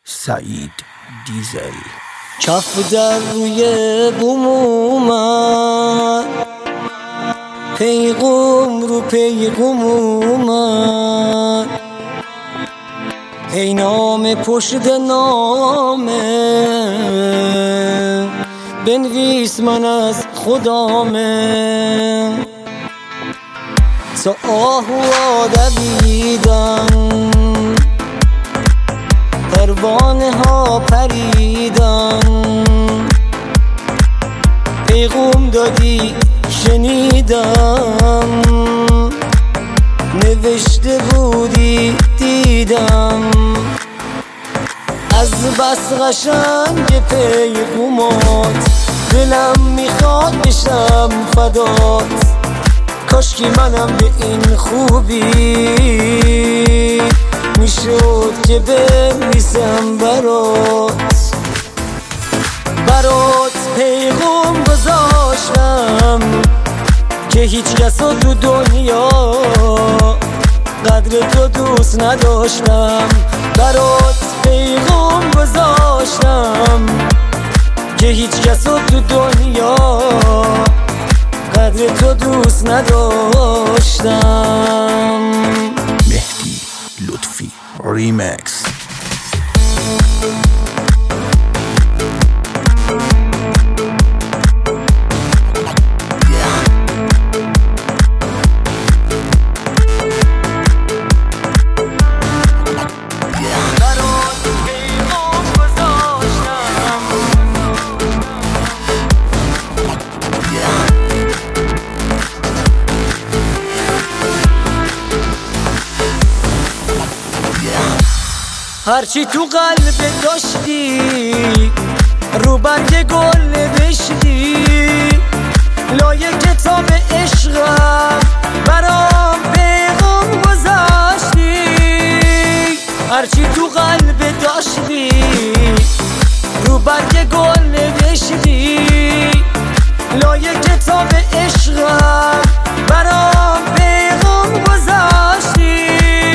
سعید دیزل. کف در روی بوم اومد، پیغام رو پیغام اومد، ای نام پشت نامه بنویس من از خدامه. تا آهو دویدن، پروانه ها پریدن، پیغام دادی شنیدم، نوشته بودی دیدم، از بس قشنگ پیغامات دلم میخواد بشم فدات. کاشکی منم به این خوبی میشد که بنویسم برات پیغام گذاشتم که هیچ کسا تو دنیا قدر تو دوست نداشتم. برات پیغام گذاشتم که هیچ کسا تو دنیا قدر تو دوست نداشتم. مهدی لطفی ریمکس. هرچی تو قلب داشتی رو برگ گل نوشتی، لای کتاب عشقم برام پیغام گذاشتی. هرچی تو قلب داشتی رو برگ گل نوشتی، لای کتاب عشقم برام پیغام گذاشتی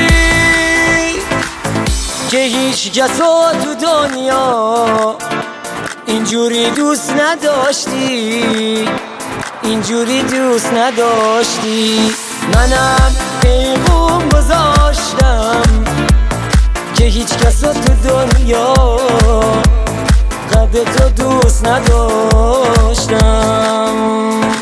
که هیچ کسا تو دنیا اینجوری دوست نداشتی، اینجوری دوست نداشتی. منم پیغام گذاشتم که هیچ کسا تو دنیا قدر تو دوست نداشتم.